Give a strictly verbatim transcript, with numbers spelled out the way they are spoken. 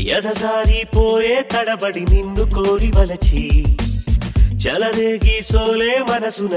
ఎదసారిపోయే తడబడి నిన్ను కోరి వలచి చలరేగి సోలే మనసున